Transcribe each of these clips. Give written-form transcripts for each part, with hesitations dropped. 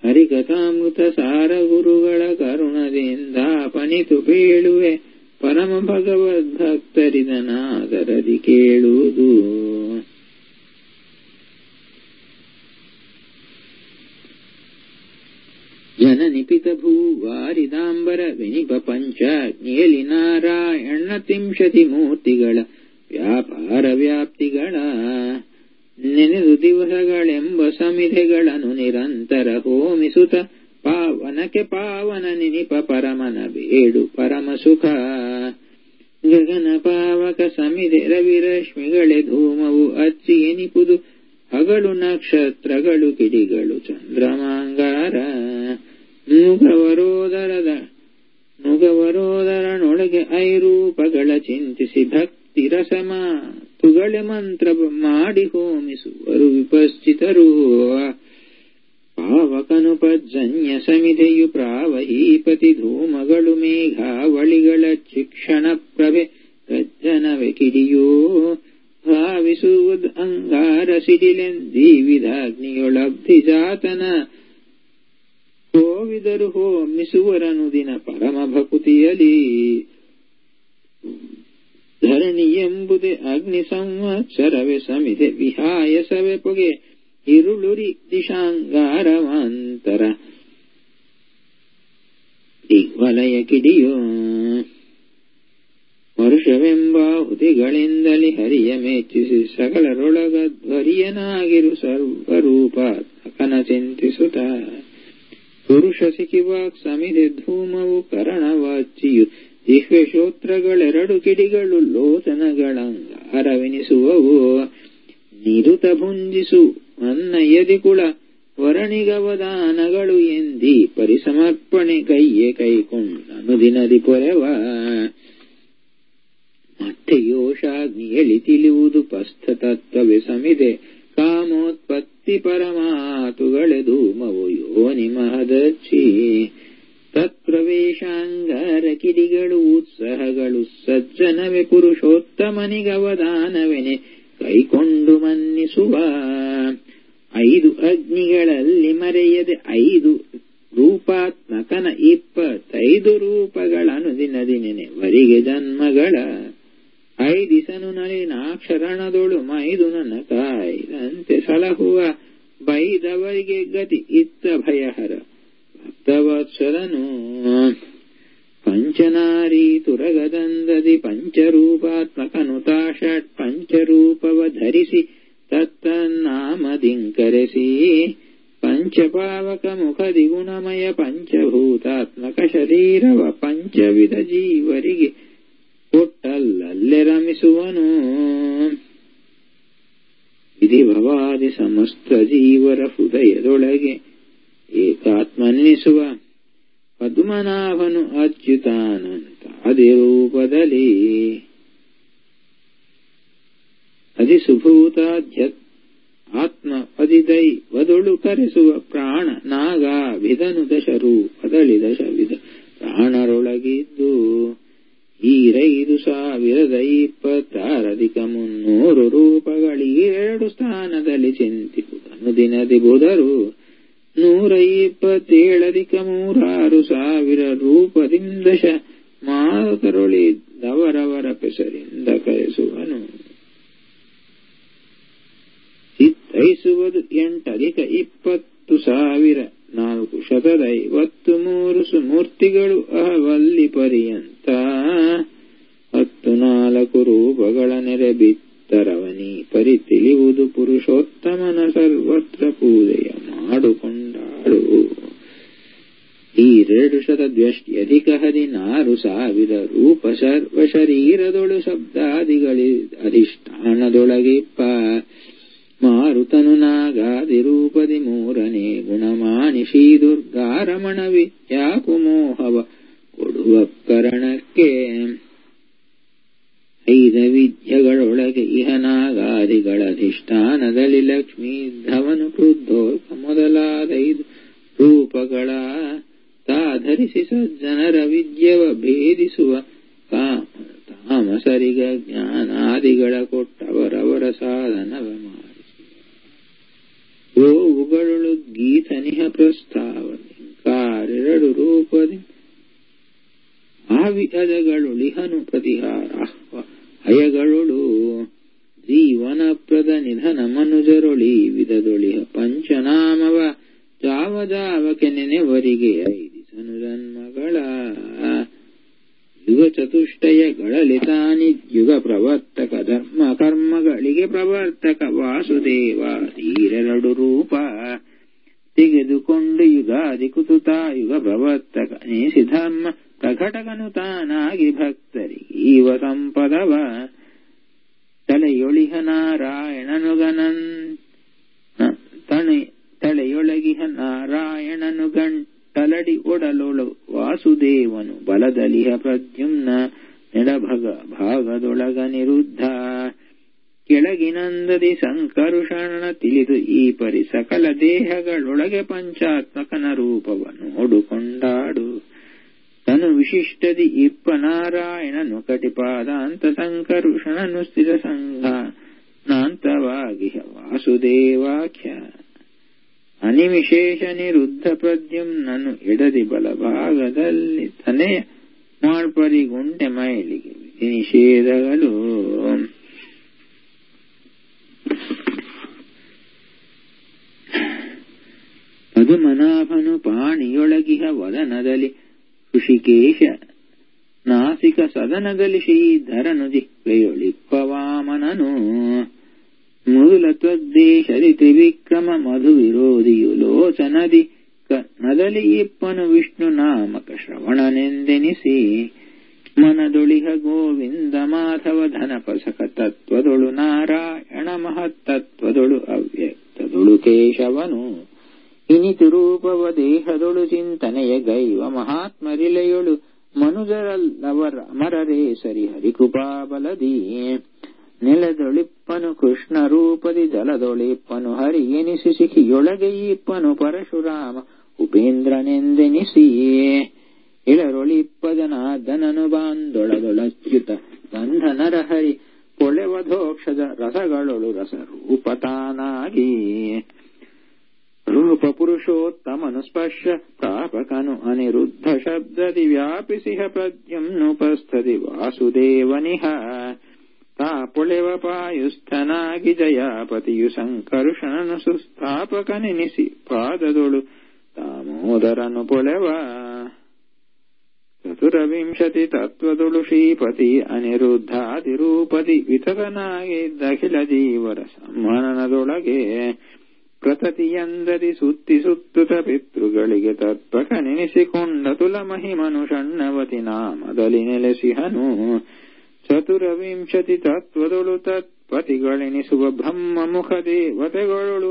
ಹರಿಕಥಾಮೃತ ಸಾರ ಗುರುಗಳ ಕರುಣದಿಂದ ಪಣಿತು ಬೇಳುವೆ ಪರಮ ಭಗವದ್ಭಕ್ತರಿದನಾದರದಿ ಕೇಳುವುದು. ಜನನಿಪಿತ ಭೂವಾರಿದಾಂಬರ ವಿನಿಪ ಪಂಚಾಗ್ನಿಯಲಿ ನಾರಾಯಣ ತಿಂಶತಿ ಮೂರ್ತಿಗಳ ವ್ಯಾಪಾರ ವ್ಯಾಪ್ತಿಗಳ ನೆನೆದು ದಿವಸಗಳೆಂಬ ಸಮಿಧೆಗಳನ್ನು ನಿರಂತರ ಹೋಮಿಸುತ್ತ ಪಾವನಕ್ಕೆ ಪಾವನ ನಿನಿಪ ಪರಮನ ಬೇಡು ಪರಮ ಸುಖ. ಗಗನ ಪಾವಕ ಸಮಿಧೆ ರವಿರಶ್ಮಿಗಳೇ ಧೂಮವು ಅಚ್ಚಿ ಎನಿಪುದು ಹಗಲು ನಕ್ಷತ್ರಗಳು ಕಿಡಿಗಳು ಚಂದ್ರಮಾಂಗಾರ. ನುಗವರೋದರನೊಳಗೆ ಐರೂಪಗಳ ಚಿಂತಿಸಿ ಭಕ್ತಿ ರಸಮ ತುಗಳೆ ಮಂತ್ರ ಮಾಡಿ ಹೋಮಿಸುವರು ವಿಪಶ್ಚಿತರು. ಪಾವಕನು ಪಜ್ಜನ್ಯ ಸಮಿಧೆಯು ಪ್ರಾವಹೀಪತಿ ಧೂಮಗಳು ಮೇಘಾವಳಿಗಳ ಶಿಕ್ಷಣ ಪ್ರಭೆ ಗಜ್ಜನವೆ ಕಿಡಿಯೋ ಭಾವಿಸುವುದು ಅಂಗಾರ ಸಿಡಿಲೆಂದಿ ವಿಧಾಗ್ನಿಯೊಳಬ್ಧಿ ಜಾತನ ಹೋವಿದರು ಹೋಮಿಸುವರನು ದಿನ ಪರಮ ಭಕುತಿಯಲಿ. ಧರಣಿ ಎಂಬುದೇ ಅಗ್ನಿ ಸಂವತ್ಸರವೇ ಸಮಿಧೆ ವಿಹಾಯಸವೇ ಪೊಗೆ ಇರುಳುರಿ ದಿಶಾಂಗಾರವಾಂತರ ದಿಗ್ವಲಯ ಕಿಡಿಯೋ. ವರ್ಷವೆಂಬಾಹುತಿಗಳಿಂದಲಿ ಹರಿಯ ಮೆಚ್ಚಿಸಿ ಸಕಲರೊಳಗ ಧ್ವರಿಯನಾಗಿರು ಸರ್ವರೂಪಾತ್ಮಕನ ಚಿಂತಿಸುತ್ತ ಪುರುಷ ಸಿಖಿವಾಕ್ ಸಮಿಧೆ ಧೂಮವು ಕರಣವಾಚಿಯು ಜಿಹ್ವೆ ಶ್ರೋತ್ರಗಳೆರಡು ಕಿಡಿಗಳು ಲೋಚನಗಳಂಗಾರವೆನಿಸುವವು. ನಿರುತ ಭುಂಜಿಸು ಅನ್ನ ಯದಿಕುಳ ವರಣಿಗವದಾನಗಳು ಎಂದಿ ಪರಿಸಮರ್ಪಣೆ ಕೈಯೇ ಕೈಕೊಂಡನು ದಿನದಿ ಪೊರೆವ. ಮತ್ತೆ ಯೋಷಾಗ್ನಿಯಲಿ ತಿಳಿಯುವುದು ಪಸ್ಥ ತತ್ವವೇ ಸಮಿದೆ ಕಾಮೋತ್ಪತ್ತಿ ಪರಮಾತುಗಳೆ ಧೂಮವು ಯೋನಿ ಮಹದಚ್ಚಿ. ತತ್ಪ್ರವೇಶಾಂಗಾರ ಕಿಡಿಗಳು ಉತ್ಸಾಹಗಳು ಸಜ್ಜನವೇ ಪುರುಷೋತ್ತಮನಿಗವದಾನವೆನೆ ಕೈಕೊಂಡು ಮನ್ನಿಸುವ. 5 ಅಗ್ನಿಗಳಲ್ಲಿ ಮರೆಯದೆ 5 ರೂಪಾತ್ಮಕನ 25 ರೂಪಗಳನ್ನು ದಿನದಿನೆನೆ ವರಿಗೆ ಜನ್ಮಗಳ 5 ದಿಸನು ನಳಿನಾಕ್ಷರಣದೊಳು ಮೈದು ನನ್ನ ಕಾಯಿದಂತೆ ಸಲಹುವ ಬೈದವರಿಗೆ ಗತಿ ಇತ್ತ ಭಯಹರ ಭಕ್ತವತ್ಸಲನು. ಪಂಚನಾರೀ ತುರಗದಂದದಿ ಪಂಚರೂಪಾತ್ಮಕನು ತಾಷಟ್ ಪಂಚರೂಪವ ಧರಿಸಿ ತತ್ತನ್ನಾಮದಿಂಕರೆಸಿ ಪಂಚಪಾವಕ ಮುಖದಿ ಗುಣಮಯ ಪಂಚಭೂತಾತ್ಮಕ ಶರೀರವ ಪಂಚವಿಧ ಜೀವರಿಗೆ ಕೊಟ್ಟಲ್ಲೇ ರಮಿಸುವನು. ವಿಧಿಭವಾದಿ ಸಮಸ್ತ ಜೀವರ ಹೃದಯದೊಳಗೆ ಏಕಾತ್ಮನೆನಿಸುವ ಪದ್ಮನಾಭನು ಅಚ್ಯುತಾನಂತ ಅದಿರೂಪದಲ್ಲಿ ಅಧಿಸುಭೂತಾಧ್ಯ ಆತ್ಮ ಅಧಿದೈವದೊಳು ಕರೆಸುವ ಪ್ರಾಣ ನಾಗಾಭಿಧನು ದಶರೂಪದಲ್ಲಿ ದಶವಿಧ ಪ್ರಾಣರೊಳಗಿದ್ದು 5,526 ರೂಪಗಳಿಗೆ 2 ಸ್ಥಾನದಲ್ಲಿ ಚಿಂತಿಪುದನು ದಿನದಿ ಬುಧರು 127,306,000 ರೂಪದಿಂದಶ ಮಾತರೊಳಿದವರವರ ಪೆಸರಿಂದ ಕರೆಸುವನು. ಚಿತ್ತೈಸುವುದು 8,20,453 ಸುಮೂರ್ತಿಗಳು ಅಹವಲ್ಲಿ ಪರ್ಯಂತ 14 ರೂಪಗಳ ನೆರೆ ಬಿತ್ತರವನಿ ಪರಿತಿಳಿಯುವುದು ಪುರುಷೋತ್ತಮನ ಸರ್ವತ್ರ ಪೂಜೆಯ ಮಾಡಿಕೊಂಡಾಳು. 216,000 ರೂಪ ಸರ್ವ ಶರೀರದೊಳು ಶಬ್ದಾದಿಗಳಿ ಅಧಿಷ್ಠಾನದೊಳಗಿಪ್ಪ ಮಾರುತನು ನಾಗಾದಿ ರೂಪದಿ 3ನೇ ಗುಣಮಾನಿಷಿ ದುರ್ಗಾರಮಣ ವಿದ್ಯಾಪುಮೋಹವ ಕೊಡುವ ಕರಣಕ್ಕೆ 5 ವಿದ್ಯೆಗಳೊಳಗೆ ಇಹನಾಗಾದಿಗಳ ಅಧಿಷ್ಠಾನದಲ್ಲಿ ಲಕ್ಷ್ಮೀ ಧವನು ಕ್ರುದ್ಧೋರ್ಕ ಮೊದಲಾದ 5 ರೂಪಗಳ ತಾಧರಿಸಿ ಸಜ್ಜನರ ವಿದ್ಯವ ಭೇದಿಸುವ ತಾಮಸರಿಗ ಜ್ಞಾನಾದಿಗಳ ಕೊಟ್ಟವರವರ ಸಾಧನವ ಮಾಡಿಸಿ ಗೋವು ವಿಧಗಳು ಗೀತನಿಹ ಪ್ರಸ್ತಾವನೆಂಕಾರೆರಡು ರೂಪದಿ ಆವಿಅದಗಳುಳಿಹನು ಪ್ರತಿಹಾರ ಹಯಗಳೊಳು ಜೀವನಪ್ರದ ನಿಧನ ಮನುಜರೊಳಿ ವಿಧದೊಳಿಹ ಪಂಚನಾಮವ ಜಾವದಾವಕೆ ನೆನೆವರಿಗೆ ಐದಿಸನು ಜನ್ಮಗಳ ಯುಗ ಚತುಷ್ಟಯಗಳಲ್ಲಿ ತಾನಿ ಯುಗ ಪ್ರವರ್ತಕ ಧರ್ಮ ಕರ್ಮಗಳಿಗೆ ಪ್ರವರ್ತಕ ವಾಸುದೇವ ತೀರೆರಡು ರೂಪ ತೆಗೆದುಕೊಂಡು ಯುಗಾದಿ ಕುತುತ ಯುಗ ಪ್ರವರ್ತಕ ನೇಸಿ ಧರ್ಮ ಪ್ರಕಟಕನು ತಾನಾಗಿ ಭಕ್ತರಿಗೆ ಈವ ಸಂಪದವ ತಲೆಯೊಳಿಹ ನಾರಾಯಣನುಗನನ್ ತಲೆಯೊಳಗಿಹ ನಾರಾಯಣನು ಗಂಟಲಡಿ ಒಡಲೊಳು ವಾಸುದೇವನು ಬಲದಲಿಹ ಪ್ರದ್ಯುಮ್ನ ನೆಡಭಗ ಭಾಗದೊಳಗ ನಿರುದ್ಧ ಕೆಳಗಿನಂದದಿ ಸಂಕರುಷಣ ತಿಳಿದು ಈ ಪರಿ ಸಕಲ ದೇಹಗಳೊಳಗೆ ಪಂಚಾತ್ಮಕನ ರೂಪವನ್ನು ನೋಡುಕೊಂಡಾಡು ತನು ವಿಶಿಷ್ಟದಿ ಇಪ್ಪ ನಾರಾಯಣನು ಕಟಿಪಾದಾಂತ ಸಂಕರುಷಣನು ಸ್ಥಿತ ಸಂಘಾನಾಂತವಾಗಿ ವಾಸುದೇವಾಖ್ಯ ಅನಿವಿಶೇಷ ನಿರುದ್ಧ ಪ್ರದ್ಯುಮ್ನನು ಎಡದಿ ಬಲಭಾಗದಲ್ಲಿ ತನೆಯ ಮಾಳ್ಪರಿಗುಂಟೆ ಮೈಲಿಗೆ ವಿಧಿ ನಿಷೇಧಗಳು ಪದುಮನಾಭನು ಪಾಣಿಯೊಳಗಿಹ ವದನದಲ್ಲಿ ಋಷಿಕೇಶ ನಾಸಿಕ ಸದನದಲ್ಲಿ ಶ್ರೀಧರನು ಜಿಹ್ವೆಯೊಳಿಪ್ಪ ವಾಮನನು ಮೃದುಲ ತ್ವದ್ದೇಶದಿ ತ್ರಿವಿಕ್ರಮ ಮಧು ವಿರೋಧಿಯು ಲೋಚನದಿ ಕರ್ಣದಲ್ಲಿ ಇಪ್ಪನು ವಿಷ್ಣು ನಾಮಕ ಶ್ರವಣನೆಂದೆನಿಸಿ ಮನದೊಳಿಹ ಗೋವಿಂದ ಮಾಧವ ಧನಪಸಕ ತತ್ವದೊಳು ನಾರಾಯಣ ಮಹತ್ತತ್ವದೊಳು ಅವ್ಯಕ್ತದೊಳು ಕೇಶವನು ಇನಿತು ರೂಪವ ದೇಹದೊಳು ಚಿಂತನೆಯ ಗೈವ ಮಹಾತ್ಮರಿಲೆಯೊಳು ಮನುಜರಲ್ಲವರ ಅಮರರೇ ಸರಿ ಹರಿಕೃಪಾಬಲದಿ ನೆಲದೊಳಿಪ್ಪನು ಕೃಷ್ಣ ರೂಪದಿ ಜಲದೊಳಿಪ್ಪನು ಹರಿ ಎನಿಸಿ ಸಿಖಿಯೊಳಗೆ ಇಪ್ಪನು ಪರಶುರಾಮ ಉಪೇಂದ್ರನೆಂದೆನಿಸಿ ಇಳರೊಳಿಪ್ಪ ಜನಾರ್ದನನು ಬಾಂದೊಳದೊಳಚ್ಯುತ ಬಂಧನರ ಹರಿ ಪೊಳೆವಧೋಕ್ಷದ ರಸಗಳೊಳು ರಸರೂಪತಾನಾಗಿ ರೂಪ ಪುರುಷೋತ್ತಮನು ಸ್ಪರ್ಶ ಪ್ರಾಪಕನು ಅನಿರುದ್ಧ ಶಬ್ದದಿ ವ್ಯಾಪಿಸಿಹ ಪ್ರದ್ಯುಮ್ನುಪಸ್ಥದಿ ವಾಸುದೇವನಿಹ ತಾ ಪೊಳೆವ ಪಾಯುಸ್ಥನಾಗಿ ಜಯಾಪತಿಯು ಸಂಕರ್ಷಣನು ಸುಸ್ಥಾಪಕನೆನಿಸಿ ಪಾದದೊಳು ದಾಮೋದರನು ಪೊಳೆವ ಚತುರವಿಂಶತಿ ತತ್ವದೊಳು ಶ್ರೀಪತಿ ಅನಿರುದ್ಧಾದಿರೂಪದಿ ವಿತತನಾಗಿದ್ದಖಿಲ ಜೀವರ ಸಂಹನನದೊಳಗೆ ಪ್ರತತಿಯಂದದಿ ಸುತ್ತಿ ಸುತ್ತುತ ಪಿತೃಗಳಿಗೆ ತತ್ಪಕನೆನಿಸಿಕೊಂಡ ತುಲ ಮಹಿಮನು ಷಣ್ಣವತಿ ನಾಮದಲ್ಲಿ ನೆಲೆಸಿಹನು ಚತುರವಿಂಶತಿ ತತ್ವದೊಳು ತತ್ಪತಿಗಳೆನಿಸುವ ಬ್ರಹ್ಮ ಮುಖ ದೇವತೆಗಳೊಳು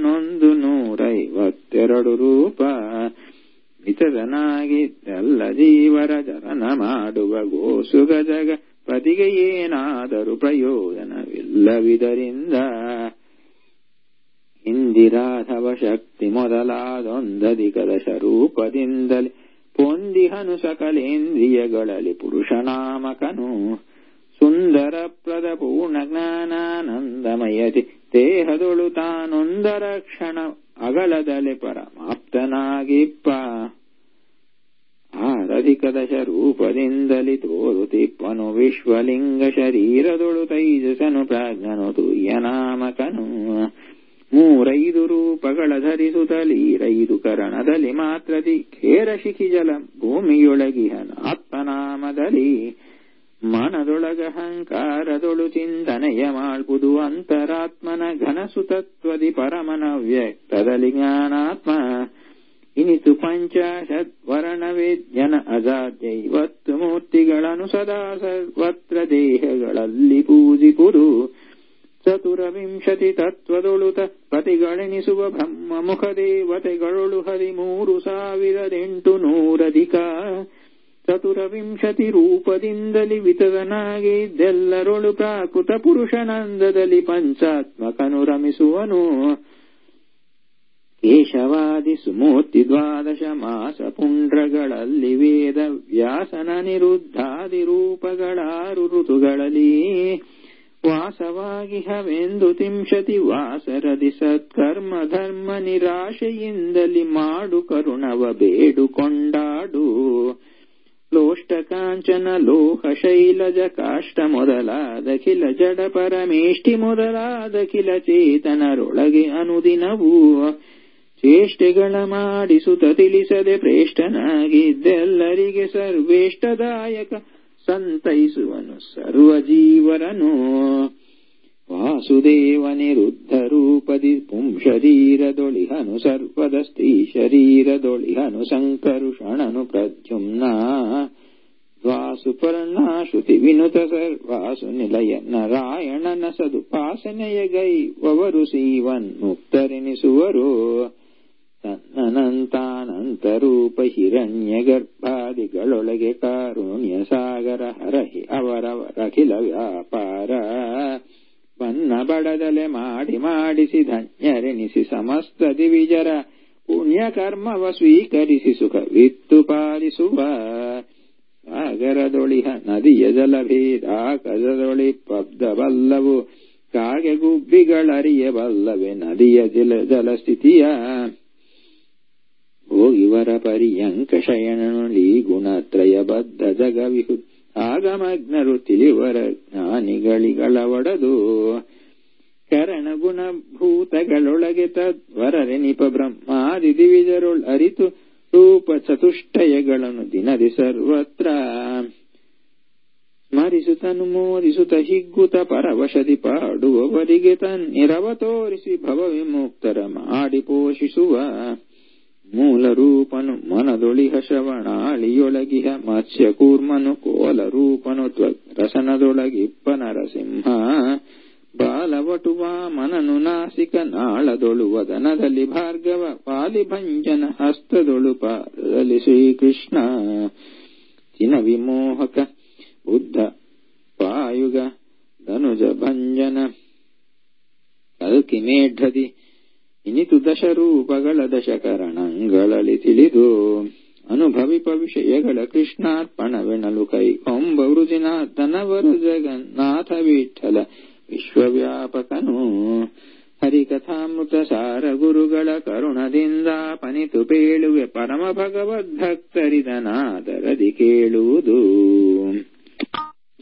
1152 ರೂಪ ವಿತದನಾಗಿದ್ದೆಲ್ಲ ಜೀವರ ಜರನ ಮಾಡುವ ಗೋಸುಗ ಜಗ ಪತಿಗೆ ಏನಾದರೂ ಪ್ರಯೋಜನವಿಲ್ಲವಿದರಿಂದ ಇಂದಿರಾಧವ ಶಕ್ತಿ ಮೊದಲಾದೊಂದಧಿಕದ ಸ್ವರೂಪದಿಂದಲೇ ಪೊಂದಿಹನು ಸಕಲೇಂದ್ರಿಯಗಳಲ್ಲಿ ಪುರುಷನಾಮಕನು ಸುಂದರಪ್ರದ ಪೂರ್ಣ ಜ್ಞಾನಾನಂದಮಯತಿ ದೇಹದೊಳು ತಾನೊಂದರ ಕ್ಷಣ ಅಗಲದಲೆ ಪರಮಾಪ್ತನಾಗಿಪ್ಪ ಆರಧಿಕದ ಸ್ವರೂಪದಿಂದಲಿ ತೋರುತಿಪ್ಪನು ವಿಶ್ವಲಿಂಗ ಶರೀರದೊಳು ತೈಜಸನು ಪ್ರಾಜ್ಞನು ತುಯ್ಯನಾಮಕನು 35 ರೂಪಗಳ ಧರಿಸುತ್ತಲೀರೈದು ಕರಣದಲ್ಲಿ ಮಾತ್ರದಿ ಖೇರ ಶಿಖಿಜಲ ಭೂಮಿಯೊಳಗಿಹನ ಆತ್ಮನಾಮದಲ್ಲಿ ಮನದೊಳಗಹಂಕಾರದೊಳು ಚಿಂತನೆಯ ಮಾಡ್ಬುದು ಅಂತರಾತ್ಮನ ಘನಸುತತ್ವದಿ ಪರಮನ ವ್ಯಕ್ತದಲ್ಲಿ ಜ್ಞಾನಾತ್ಮ ಇನಿತು ಪಂಚಾಶದ್ವರ್ಣವೇದ್ಯನ ಅಜಾದ್ಯೈವತ್ತು ಮೂರ್ತಿಗಳನ್ನು ಸದಾ ಸರ್ವತ್ರ ದೇಹಗಳಲ್ಲಿ ಪೂಜಿಪುದು ಚತುರವಿಂಶತಿ ತತ್ವದೊಳು ಪತಿಗಳೆನಿಸುವ ಬ್ರಹ್ಮ ಮುಖ ದೇವತೆಗಳೊಳು 13,800 ಚತುರವಿಂಶತಿ ರೂಪದಿಂದಲಿ ವಿತದನಾಗಿದ್ದೆಲ್ಲರೊಳು ಪ್ರಾಕೃತ ಪುರುಷನಂದದಲ್ಲಿ ಪಂಚಾತ್ಮಕನು ರಮಿಸುವನು ಕೇಶವಾದಿ ಸುಮೂರ್ತಿ 12 ಮಾಸ ಪುಂಡ್ರಗಳಲ್ಲಿ ವೇದ ವ್ಯಾಸನ ನಿರುದ್ಧಾದಿ ರೂಪಗಳಾರು ಋತುಗಳಲ್ಲಿ ವಾಸವಾಗಿಹವೆಂದು ತಿಂಶತಿ ವಾಸರದಿ ಸತ್ಕರ್ಮ ಧರ್ಮ ನಿರಾಶೆಯಿಂದಲಿ ಮಾಡು ಕರುಣವ ಬೇಡುಕೊಂಡಾಡು. ಲೋಷ್ಟ ಕಾಂಚನ ಲೋಹ ಶೈಲಜ ಕಾಷ್ಟ ಮೊದಲಾದಖಿಲ ಜಡ ಪರಮೇಷ್ಠಿ ಮೊದಲಾದಖಿಲ ಚೇತನರೊಳಗೆ ಅನುದಿನವೂ ಚೇಷ್ಟೆಗಳ ಮಾಡಿಸುತ್ತ ತಿಳಿಸದೆ ಪ್ರೇಷ್ಠನಾಗಿದ್ದೆಲ್ಲರಿಗೆ ಸರ್ವೇಷ್ಟದಾಯಕ ಸಂತೈಸುವನು ಸರ್ವಜೀವರನು. ವಾಸುದೇವ ನಿರುದ್ಧ ರೂಪದಿ ಪುಂಶರೀರದೊಳಿಹನು ಸರ್ಪದ ಸ್ತ್ರೀ ಶರೀರದೊಳಿಹನು ಸಂಕರುಷಣನು ಪ್ರದ್ಯುಮ್ನ ದ್ವಾಸುಪರ್ಣಾಶ್ರುತಿ ವಿನುತ ಸರ್ವಾಸು ನಿಲಯ ನಾರಾಯಣನ ಸದುಪಾಸನೆಯ ಗೈವವರು ಸೀವನ್ ಮುಕ್ತರೆನಿಸುವರು. ತನ್ನನಂತಾನಂತರೂಪ ಹಿರಣ್ಯ ಗರ್ಭಾದಿಗಳೊಳಗೆ ಕಾರುಣ್ಯ ಸಾಗರ ಹರಹಿ ಅವರವರಖಿಲ ವ್ಯಾಪಾರ ಬನ್ನ ಬಡದಲೆ ಮಾಡಿ ಮಾಡಿಸಿ ಧನ್ಯರೆನಿಸಿ ಸಮಸ್ತ ದಿವಿಜರ ಪುಣ್ಯಕರ್ಮವ ಸ್ವೀಕರಿಸಿ ಸುಖವಿತ್ತು ಪಾಲಿಸುವ. ಸಾಗರದೊಳಿಹ ನದಿಯ ಜಲಭೇದಾಕರದೊಳಿ ಪಬ್ದಬಲ್ಲವು ಕಾಗೆ ಗುಬ್ಬಿಗಳರಿಯಬಲ್ಲವೆ ನದಿಯ ಜಲಸ್ಥಿತಿಯ. ಹೋಗಿವರ ಪರ್ಯಂಕ ಶಯನನುಲಿ ಗುಣತ್ರಯ ಬದ್ಧ ಜಗವಿಹು ಆಗಮಗ್ನರು ತಿಳಿವರ ಜ್ಞಾನಿಗಳಿಗಳ ಒಡದು. ಕರಣ ಗುಣಭೂತಗಳೊಳಗೆ ತದ್ವರರೆ ನಿಪ ಬ್ರಹ್ಮಾದಿ ದಿವಿಜರೊಳ್ ಅರಿತು ರೂಪ ಚತುಷ್ಟಯಗಳನ್ನು ದಿನದಿ ಸರ್ವತ್ರ ಸ್ಮರಿಸುತ್ತನು ಮೋದಿಸುತ್ತ ಹಿಗ್ಗುತ ಪರವಶದಿ ಪಾಡುವವರಿಗೆ ತನ್ನಿರವ ತೋರಿಸಿ ಭವ ವಿಮುಕ್ತರ ಮಾಡಿ ಪೋಷಿಸುವ. ಮೂಲ ರೂಪನು ಮನದೊಳಿಹ ಶ್ರವಣಾಳಿಯೊಳಗಿಹ ಮತ್ಸ್ಯ ಕೂರ್ಮನು ಕೋಲ ರೂಪನು ತ್ವರಸನದೊಳಗಿಪ್ಪ ನರಸಿಂಹ. ಬಾಲವಟುವ ಮನನು ನಾಸಿಕ ನಾಳದೊಳು ವದನದಲ್ಲಿ ಭಾರ್ಗವ ಪಾಲಿಭಂಜನ ಹಸ್ತದೊಳು ಪಾದದಲ್ಲಿ ಶ್ರೀಕೃಷ್ಣ. ಚಿನ ವಿಮೋಹಕ ಬುದ್ಧ ಪಾಯುಗ ಧನುಜ ಭಂಜನ ಕಲ್ಕಿ ಮೇಢ್ರದಿ ಇನಿತು ದಶರೂಪಗಳ ದಶಕರಣಗಳಲ್ಲಿ ತಿಳಿದು ಅನುಭವಿಪ ವಿಷಯಗಳ ಕೃಷ್ಣಾರ್ಪಣವೆನಲು ಕೈ ಕೊಂಬ ವೃಜಿನಾಥನವರು ಜಗನ್ನಾಥ ವಿಠಲ ವಿಶ್ವವ್ಯಾಪಕನು. ಹರಿಕಥಾಮೃತ ಸಾರ ಗುರುಗಳ ಕರುಣದಿಂದ ಪನಿತು ಪೇಳುವೆ ಪರಮ ಭಗವದ್ಭಕ್ತರಿದನಾದರದಿ ಕೇಳುವುದು.